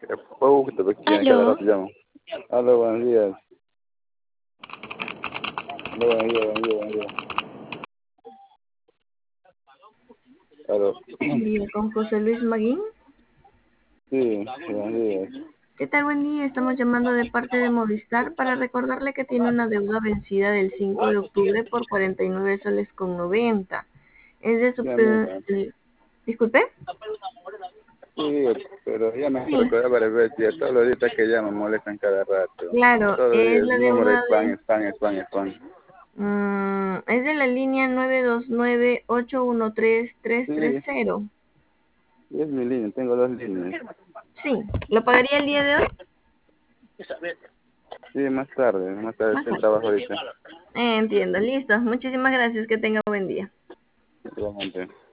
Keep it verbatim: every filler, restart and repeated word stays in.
Poquito, pequeño, cada Aló, rato llamo. Aló, buenos días. Aló, buenos días, buenos días, buenos días. Aló. buen día con José Luis Maguín. Sí, buenos días. ¿Qué tal? Buen día. Estamos llamando de parte de Movistar para recordarle que tiene una deuda vencida del cinco de octubre por cuarenta y nueve soles con noventa. Es de su... Sí, pe- amiga. eh, Disculpe. Sí, pero ya me Sí, recordé varias veces. Ya todos los días que llaman molestan cada rato. claro, Todos los es días, la número deuda spam, de... spam, spam, spam. mm, es de la línea nueve dos nueve ocho uno tres tres tres Sí, cero. es mi línea, tengo dos líneas. Sí, ¿lo pagaría el día de hoy? Sí, más tarde, más tarde Más estoy en tarde. trabajo ahorita. Eh, entiendo, listo. Muchísimas gracias. Que tenga buen día. Igualmente.